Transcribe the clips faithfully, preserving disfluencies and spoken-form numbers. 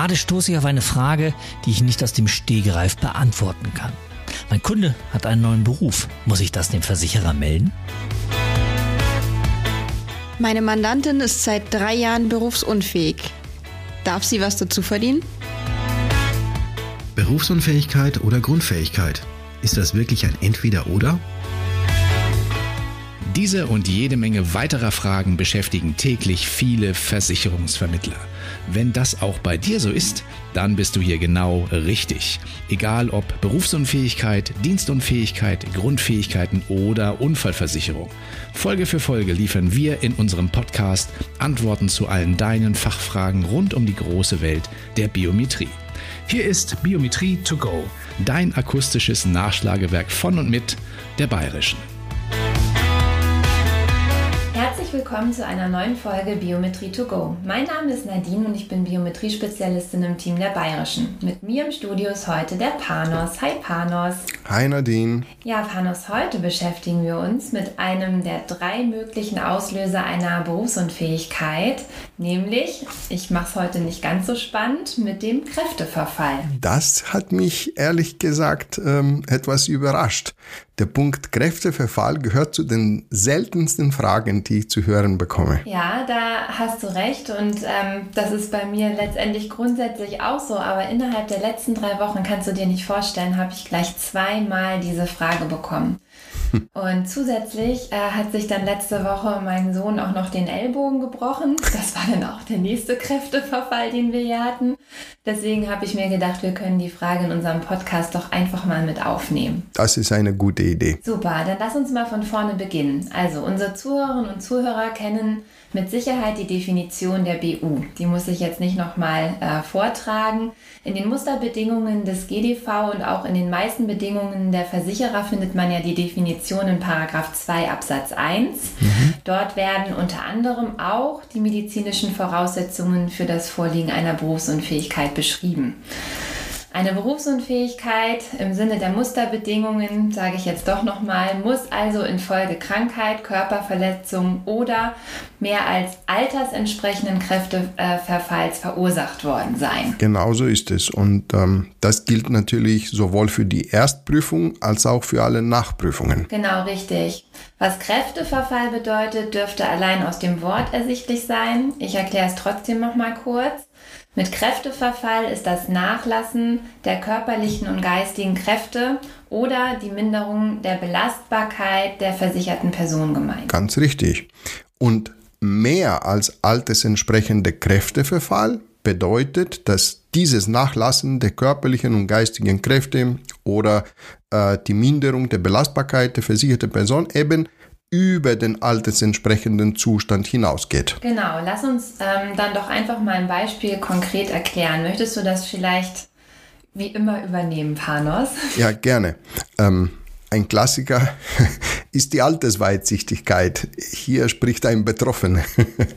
Gerade stoße ich auf eine Frage, die ich nicht aus dem Stegreif beantworten kann. Mein Kunde hat einen neuen Beruf. Muss ich das dem Versicherer melden? Meine Mandantin ist seit drei Jahren berufsunfähig. Darf sie was dazu verdienen? Berufsunfähigkeit oder Grundfähigkeit? Ist das wirklich ein Entweder-Oder? Diese und jede Menge weiterer Fragen beschäftigen täglich viele Versicherungsvermittler. Wenn das auch bei dir so ist, dann bist du hier genau richtig. Egal ob Berufsunfähigkeit, Dienstunfähigkeit, Grundfähigkeiten oder Unfallversicherung. Folge für Folge liefern wir in unserem Podcast Antworten zu allen deinen Fachfragen rund um die große Welt der Biometrie. Hier ist Biometrie to go, dein akustisches Nachschlagewerk von und mit der Bayerischen. Herzlich willkommen zu einer neuen Folge Biometrie to go. Mein Name ist Nadine und ich bin Biometrie-Spezialistin im Team der Bayerischen. Mit mir im Studio ist heute der Panos. Hi Panos. Hi Nadine. Ja, Panos, heute beschäftigen wir uns mit einem der drei möglichen Auslöser einer Berufsunfähigkeit, nämlich, ich mache es heute nicht ganz so spannend, mit dem Kräfteverfall. Das hat mich ehrlich gesagt ähm, etwas überrascht. Der Punkt Kräfteverfall gehört zu den seltensten Fragen, die ich zu hören bekomme. Ja, da hast du recht und ähm, das ist bei mir letztendlich grundsätzlich auch so, aber innerhalb der letzten drei Wochen, kannst du dir nicht vorstellen, habe ich gleich zweimal diese Frage bekommen. Und zusätzlich äh, hat sich dann letzte Woche mein Sohn auch noch den Ellbogen gebrochen. Das war dann auch der nächste Kräfteverfall, den wir hier hatten. Deswegen habe ich mir gedacht, wir können die Frage in unserem Podcast doch einfach mal mit aufnehmen. Das ist eine gute Idee. Super, dann lass uns mal von vorne beginnen. Also unsere Zuhörerinnen und Zuhörer kennen mit Sicherheit die Definition der B U. Die muss ich jetzt nicht nochmal äh, vortragen. In den Musterbedingungen des G D V und auch in den meisten Bedingungen der Versicherer findet man ja die Definition in Paragraph zwei Absatz eins. Mhm. Dort werden unter anderem auch die medizinischen Voraussetzungen für das Vorliegen einer Berufsunfähigkeit beschrieben. Eine Berufsunfähigkeit im Sinne der Musterbedingungen, sage ich jetzt doch nochmal, muss also infolge Krankheit, Körperverletzung oder mehr als altersentsprechenden Kräfteverfalls verursacht worden sein. Genauso ist es und ähm, das gilt natürlich sowohl für die Erstprüfung als auch für alle Nachprüfungen. Genau, richtig. Was Kräfteverfall bedeutet, dürfte allein aus dem Wort ersichtlich sein. Ich erkläre es trotzdem nochmal kurz. Mit Kräfteverfall ist das Nachlassen der körperlichen und geistigen Kräfte oder die Minderung der Belastbarkeit der versicherten Person gemeint. Ganz richtig. Und mehr als altersentsprechende Kräfteverfall bedeutet, dass dieses Nachlassen der körperlichen und geistigen Kräfte oder äh, die Minderung der Belastbarkeit der versicherten Person eben über den altersentsprechenden Zustand hinausgeht. Genau, lass uns ähm, dann doch einfach mal ein Beispiel konkret erklären. Möchtest du das vielleicht wie immer übernehmen, Panos? Ja, gerne. Ähm, ein Klassiker ist die Altersweitsichtigkeit. Hier spricht ein Betroffener.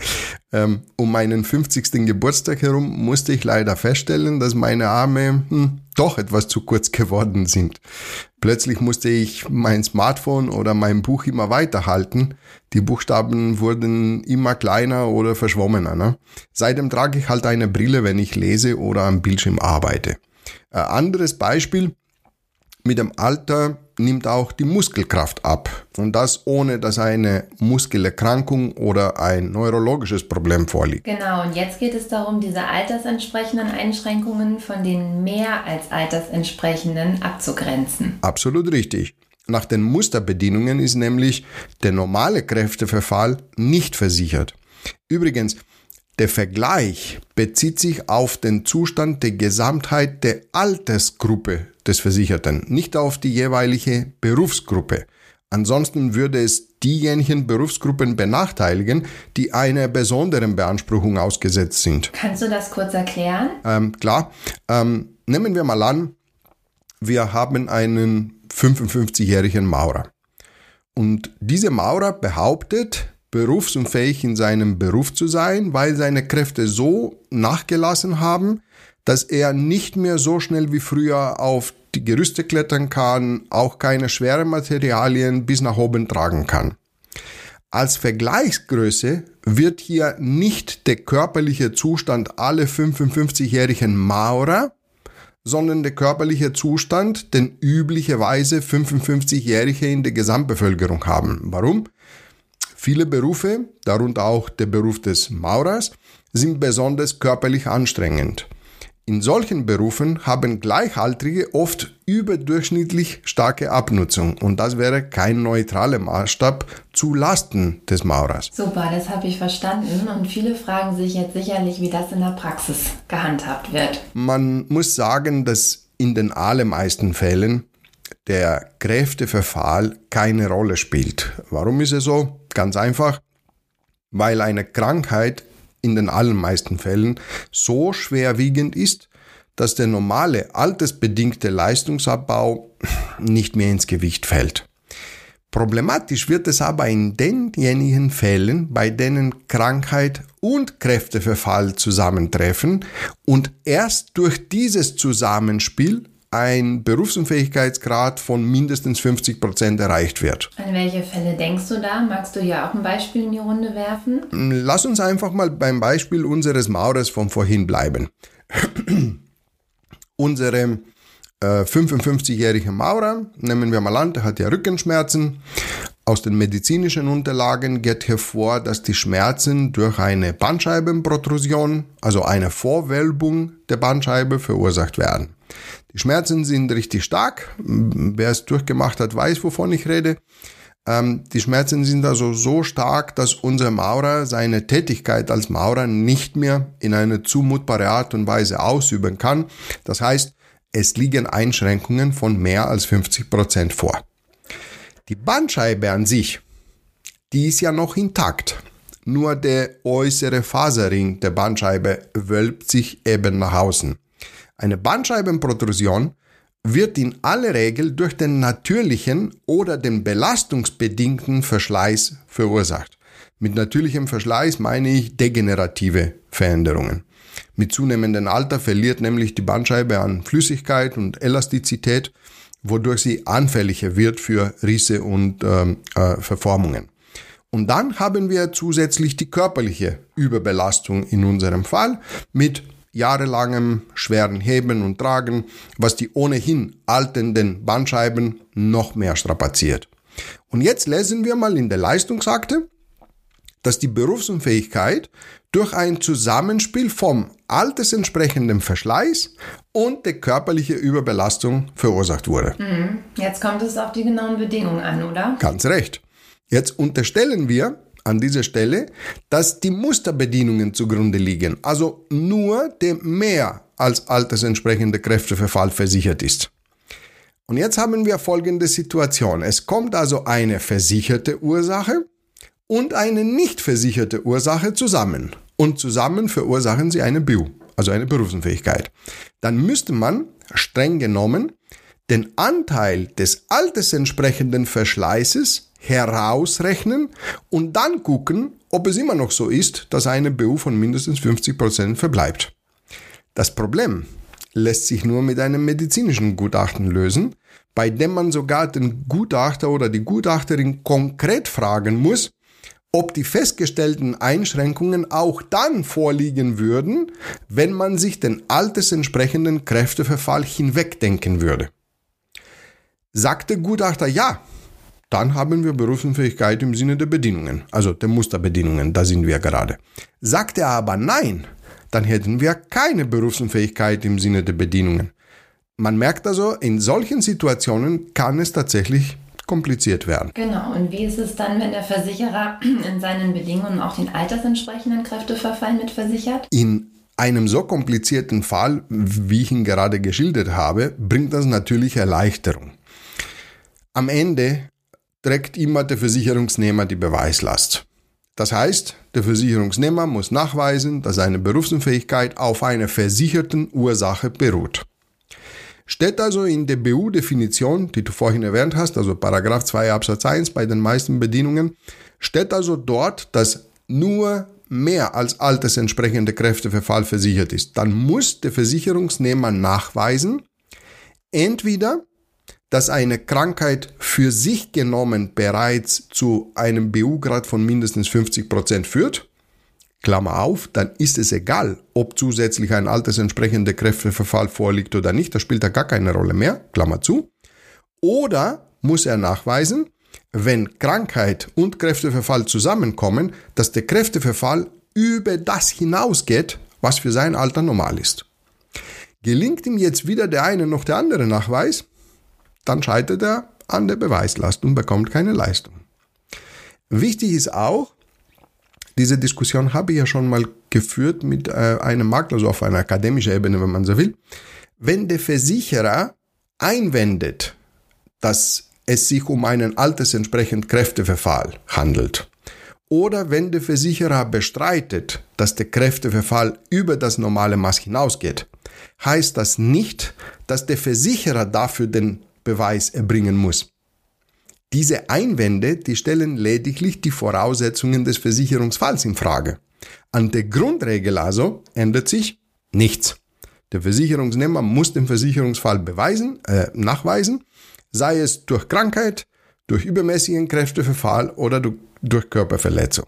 ähm, um meinen fünfzigsten Geburtstag herum musste ich leider feststellen, dass meine Arme hm, doch etwas zu kurz geworden sind. Plötzlich musste ich mein Smartphone oder mein Buch immer weiterhalten. Die Buchstaben wurden immer kleiner oder verschwommener. Ne? Seitdem trage ich halt eine Brille, wenn ich lese oder am Bildschirm arbeite. Ein anderes Beispiel: Mit dem Alter nimmt auch die Muskelkraft ab. Und das ohne, dass eine Muskelerkrankung oder ein neurologisches Problem vorliegt. Genau, und jetzt geht es darum, diese altersentsprechenden Einschränkungen von den mehr als altersentsprechenden abzugrenzen. Absolut richtig. Nach den Musterbedingungen ist nämlich der normale Kräfteverfall nicht versichert. Übrigens, der Vergleich bezieht sich auf den Zustand der Gesamtheit der Altersgruppe des Versicherten, nicht auf die jeweilige Berufsgruppe. Ansonsten würde es diejenigen Berufsgruppen benachteiligen, die einer besonderen Beanspruchung ausgesetzt sind. Kannst du das kurz erklären? Ähm, klar. Ähm, nehmen wir mal an, wir haben einen fünfundfünfzigjährigen Maurer. Und dieser Maurer behauptet, berufsunfähig in seinem Beruf zu sein, weil seine Kräfte so nachgelassen haben, dass er nicht mehr so schnell wie früher auf die Gerüste klettern kann, auch keine schweren Materialien bis nach oben tragen kann. Als Vergleichsgröße wird hier nicht der körperliche Zustand aller fünfundfünfzigjährigen Maurer, sondern der körperliche Zustand, den üblicherweise fünfundfünfzigjährige in der Gesamtbevölkerung haben. Warum? Viele Berufe, darunter auch der Beruf des Maurers, sind besonders körperlich anstrengend. In solchen Berufen haben Gleichaltrige oft überdurchschnittlich starke Abnutzung und das wäre kein neutraler Maßstab zu Lasten des Maurers. Super, das habe ich verstanden und viele fragen sich jetzt sicherlich, wie das in der Praxis gehandhabt wird. Man muss sagen, dass in den allermeisten Fällen der Kräfteverfall keine Rolle spielt. Warum ist es so? Ganz einfach, weil eine Krankheit in den allermeisten Fällen so schwerwiegend ist, dass der normale altersbedingte Leistungsabbau nicht mehr ins Gewicht fällt. Problematisch wird es aber in denjenigen Fällen, bei denen Krankheit und Kräfteverfall zusammentreffen und erst durch dieses Zusammenspiel ein Berufsunfähigkeitsgrad von mindestens fünfzig Prozent erreicht wird. An welche Fälle denkst du da? Magst du ja auch ein Beispiel in die Runde werfen? Lass uns einfach mal beim Beispiel unseres Maurers von vorhin bleiben. Unsere äh, fünfundfünfzigjährige Maurer, nehmen wir mal an, der hat ja Rückenschmerzen. Aus den medizinischen Unterlagen geht hervor, dass die Schmerzen durch eine Bandscheibenprotrusion, also eine Vorwölbung der Bandscheibe, verursacht werden. Die Schmerzen sind richtig stark. Wer es durchgemacht hat, weiß, wovon ich rede. Ähm, die Schmerzen sind also so stark, dass unser Maurer seine Tätigkeit als Maurer nicht mehr in eine zumutbare Art und Weise ausüben kann. Das heißt, es liegen Einschränkungen von mehr als fünfzig Prozent vor. Die Bandscheibe an sich, die ist ja noch intakt. Nur der äußere Faserring der Bandscheibe wölbt sich eben nach außen. Eine Bandscheibenprotrusion wird in aller Regel durch den natürlichen oder den belastungsbedingten Verschleiß verursacht. Mit natürlichem Verschleiß meine ich degenerative Veränderungen. Mit zunehmendem Alter verliert nämlich die Bandscheibe an Flüssigkeit und Elastizität, wodurch sie anfälliger wird für Risse und ähm, äh, Verformungen. Und dann haben wir zusätzlich die körperliche Überbelastung in unserem Fall mit jahrelangem schweren Heben und Tragen, was die ohnehin alternden Bandscheiben noch mehr strapaziert. Und jetzt lesen wir mal in der Leistungsakte, dass die Berufsunfähigkeit durch ein Zusammenspiel vom altersentsprechenden Verschleiß und der körperlichen Überbelastung verursacht wurde. Jetzt kommt es auf die genauen Bedingungen an, oder? Ganz recht. Jetzt unterstellen wir an dieser Stelle, dass die Musterbedingungen zugrunde liegen, also nur der mehr als altersentsprechende Kräfteverfall versichert ist. Und jetzt haben wir folgende Situation. Es kommt also eine versicherte Ursache und eine nicht versicherte Ursache zusammen. Und zusammen verursachen sie eine B U, also eine Berufsunfähigkeit. Dann müsste man, streng genommen, den Anteil des altersentsprechenden Verschleißes herausrechnen und dann gucken, ob es immer noch so ist, dass eine B U von mindestens fünfzig Prozent verbleibt. Das Problem lässt sich nur mit einem medizinischen Gutachten lösen, bei dem man sogar den Gutachter oder die Gutachterin konkret fragen muss, ob die festgestellten Einschränkungen auch dann vorliegen würden, wenn man sich den altersentsprechenden Kräfteverfall hinwegdenken würde. Sagt der Gutachter ja, dann haben wir Berufsunfähigkeit im Sinne der Bedingungen, also der Musterbedingungen, da sind wir gerade. Sagt er aber nein, dann hätten wir keine Berufsunfähigkeit im Sinne der Bedingungen. Man merkt also, in solchen Situationen kann es tatsächlich kompliziert werden. Genau, und wie ist es dann, wenn der Versicherer in seinen Bedingungen auch den altersentsprechenden Kräfteverfall mit versichert? In einem so komplizierten Fall, wie ich ihn gerade geschildert habe, bringt das natürlich Erleichterung. Am Ende trägt immer der Versicherungsnehmer die Beweislast. Das heißt, der Versicherungsnehmer muss nachweisen, dass seine Berufsunfähigkeit auf einer versicherten Ursache beruht. Steht also in der B U-Definition, die du vorhin erwähnt hast, also Paragraph zwei Absatz eins bei den meisten Bedingungen, steht also dort, dass nur mehr als altersentsprechende Kräfteverfall versichert ist. Dann muss der Versicherungsnehmer nachweisen, entweder, dass eine Krankheit für sich genommen bereits zu einem B U-Grad von mindestens fünfzig Prozent führt, Klammer auf, dann ist es egal, ob zusätzlich ein altersentsprechender Kräfteverfall vorliegt oder nicht, das spielt da gar keine Rolle mehr, Klammer zu. Oder muss er nachweisen, wenn Krankheit und Kräfteverfall zusammenkommen, dass der Kräfteverfall über das hinausgeht, was für sein Alter normal ist. Gelingt ihm jetzt weder der eine noch der andere Nachweis, dann scheitert er an der Beweislast und bekommt keine Leistung. Wichtig ist auch, diese Diskussion habe ich ja schon mal geführt mit äh, einem Makler, also auf einer akademischen Ebene, wenn man so will. Wenn der Versicherer einwendet, dass es sich um einen altersentsprechenden Kräfteverfall handelt, oder wenn der Versicherer bestreitet, dass der Kräfteverfall über das normale Maß hinausgeht, heißt das nicht, dass der Versicherer dafür den Beweis erbringen muss. Diese Einwände, die stellen lediglich die Voraussetzungen des Versicherungsfalls in Frage. An der Grundregel also ändert sich nichts. Der Versicherungsnehmer muss den Versicherungsfall beweisen, äh, nachweisen, sei es durch Krankheit, durch übermäßigen Kräfteverfall oder durch Körperverletzung.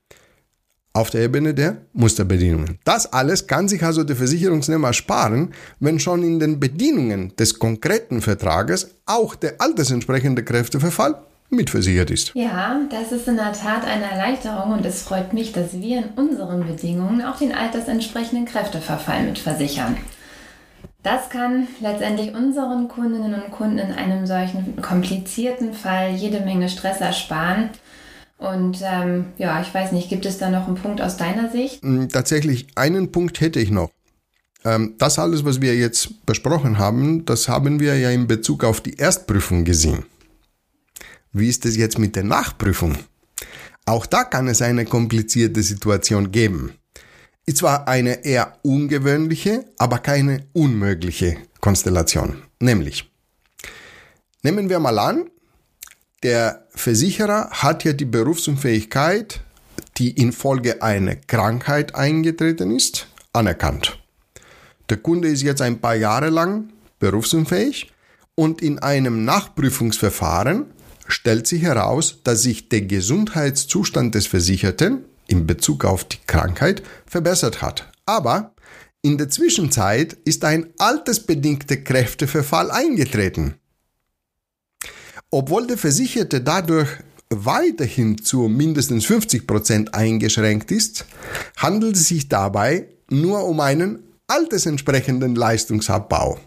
Auf der Ebene der Musterbedingungen. Das alles kann sich also der Versicherungsnehmer sparen, wenn schon in den Bedingungen des konkreten Vertrages auch der altersentsprechende Kräfteverfall mitversichert ist. Ja, das ist in der Tat eine Erleichterung und es freut mich, dass wir in unseren Bedingungen auch den altersentsprechenden Kräfteverfall mitversichern. Das kann letztendlich unseren Kundinnen und Kunden in einem solchen komplizierten Fall jede Menge Stress ersparen. Und ähm, ja, ich weiß nicht, gibt es da noch einen Punkt aus deiner Sicht? Tatsächlich, einen Punkt hätte ich noch. Ähm, das alles, was wir jetzt besprochen haben, das haben wir ja in Bezug auf die Erstprüfung gesehen. Wie ist es jetzt mit der Nachprüfung? Auch da kann es eine komplizierte Situation geben. Ist zwar eine eher ungewöhnliche, aber keine unmögliche Konstellation. Nämlich, nehmen wir mal an, der Versicherer hat ja die Berufsunfähigkeit, die infolge einer Krankheit eingetreten ist, anerkannt. Der Kunde ist jetzt ein paar Jahre lang berufsunfähig und in einem Nachprüfungsverfahren stellt sich heraus, dass sich der Gesundheitszustand des Versicherten in Bezug auf die Krankheit verbessert hat. Aber in der Zwischenzeit ist ein altersbedingter Kräfteverfall eingetreten. Obwohl der Versicherte dadurch weiterhin zu mindestens fünfzig Prozent eingeschränkt ist, handelt es sich dabei nur um einen altersentsprechenden Leistungsabbau.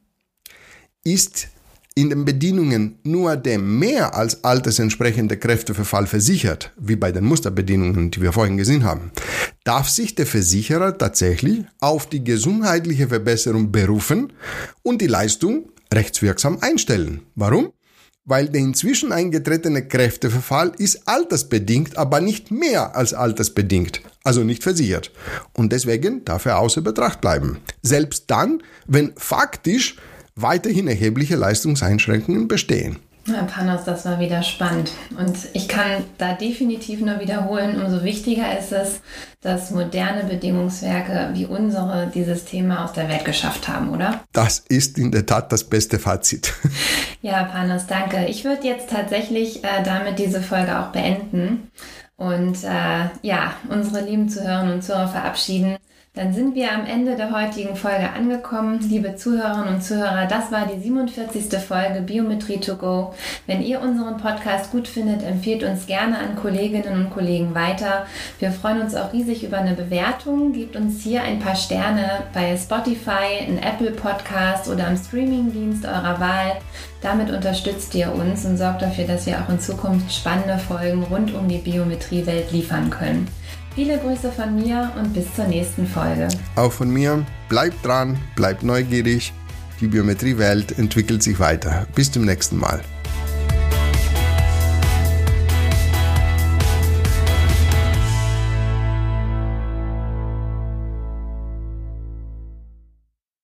Ist in den Bedingungen nur der mehr als altersentsprechende Kräfteverfall versichert, wie bei den Musterbedingungen, die wir vorhin gesehen haben, darf sich der Versicherer tatsächlich auf die gesundheitliche Verbesserung berufen und die Leistung rechtswirksam einstellen. Warum? Weil der inzwischen eingetretene Kräfteverfall ist altersbedingt, aber nicht mehr als altersbedingt, also nicht versichert. Und deswegen darf er außer Betracht bleiben. Selbst dann, wenn faktisch weiterhin erhebliche Leistungseinschränkungen bestehen. Herr Panos, das war wieder spannend. Und ich kann da definitiv nur wiederholen, umso wichtiger ist es, dass moderne Bedingungswerke wie unsere dieses Thema aus der Welt geschafft haben, oder? Das ist in der Tat das beste Fazit. Ja, Panos, danke. Ich würde jetzt tatsächlich äh, damit diese Folge auch beenden und äh, ja, unsere lieben Zuhörerinnen und Zuhörer verabschieden. Dann sind wir am Ende der heutigen Folge angekommen. Liebe Zuhörerinnen und Zuhörer, das war die siebenundvierzigste Folge Biometrie to go. Wenn ihr unseren Podcast gut findet, empfehlt uns gerne an Kolleginnen und Kollegen weiter. Wir freuen uns auch riesig über eine Bewertung. Gebt uns hier ein paar Sterne bei Spotify, in Apple Podcast oder am Streamingdienst eurer Wahl. Damit unterstützt ihr uns und sorgt dafür, dass wir auch in Zukunft spannende Folgen rund um die Biometriewelt liefern können. Viele Grüße von mir und bis zur nächsten Folge. Auch von mir, bleibt dran, bleibt neugierig. Die Biometriewelt entwickelt sich weiter. Bis zum nächsten Mal.